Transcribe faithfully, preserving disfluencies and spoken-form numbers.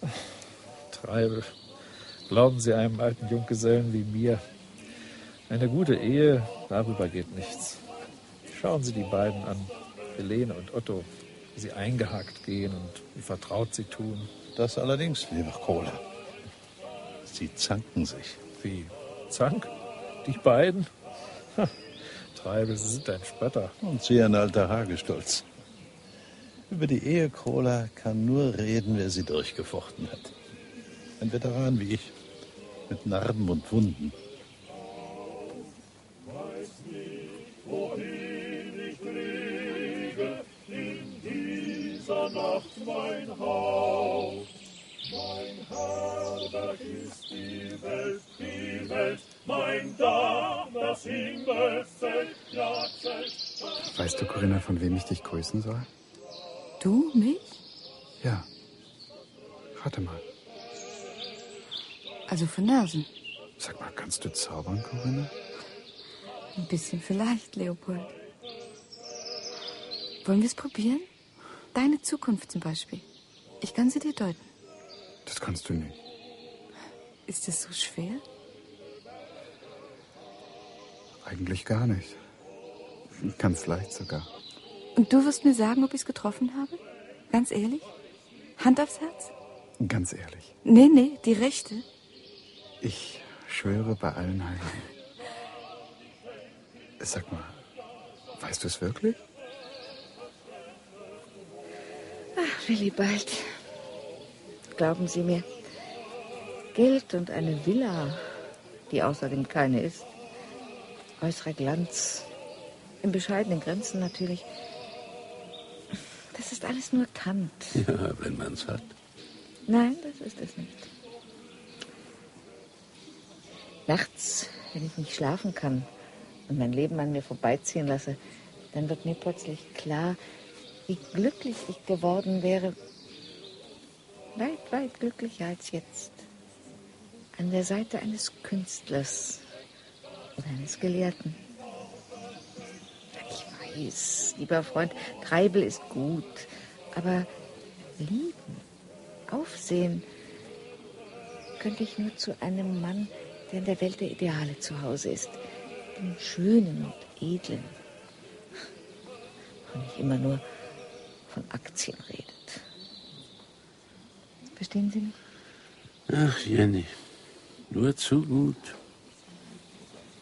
Treibel, glauben Sie einem alten Junggesellen wie mir, eine gute Ehe, darüber geht nichts. Schauen Sie die beiden an, Helene und Otto, wie sie eingehakt gehen und wie vertraut sie tun. Das allerdings, lieber Kohler. Sie zanken sich. Wie? Zank? Die beiden? Ha, Treibel, Sie sind ein Spötter. Und Sie ein alter Hagestolz. Über die Ehe Kohler kann nur reden, wer sie durchgefochten hat. Ein Veteran wie ich, mit Narben und Wunden. Weiß nicht, wohin ich fliege, in dieser Nacht mein Haus. Mein Herberg ist die Welt, die Welt, mein Dach, das Himmelszelt, ja, Zelt. Weißt du, Corinna, von wem ich dich grüßen soll? Du, mich? Ja. Rate mal. Also von Nasen. Sag mal, kannst du zaubern, Corinna? Ein bisschen vielleicht, Leopold. Wollen wir es probieren? Deine Zukunft zum Beispiel. Ich kann sie dir deuten. Das kannst du nicht. Ist es so schwer? Eigentlich gar nicht. Ganz leicht sogar. Und du wirst mir sagen, ob ich es getroffen habe? Ganz ehrlich? Hand aufs Herz? Ganz ehrlich. Nee, nee, die rechte. Ich schwöre bei allen Heiligen. Sag mal, weißt du es wirklich? Ach, Willibald. Glauben Sie mir, Geld und eine Villa, die außerdem keine ist, äußerer Glanz, in bescheidenen Grenzen natürlich, das ist alles nur Kant. Ja, wenn man's hat. Nein, das ist es nicht. Nachts, wenn ich nicht schlafen kann und mein Leben an mir vorbeiziehen lasse, dann wird mir plötzlich klar, wie glücklich ich geworden wäre, weit, weit glücklicher als jetzt, an der Seite eines Künstlers oder eines Gelehrten. Ich weiß, lieber Freund, Treibel ist gut, aber lieben, aufsehen, könnte ich nur zu einem Mann, der in der Welt der Ideale zu Hause ist, dem Schönen und Edlen, und nicht immer nur von Aktien redet. Verstehen Sie mich? Ach, Jenny, nur zu gut.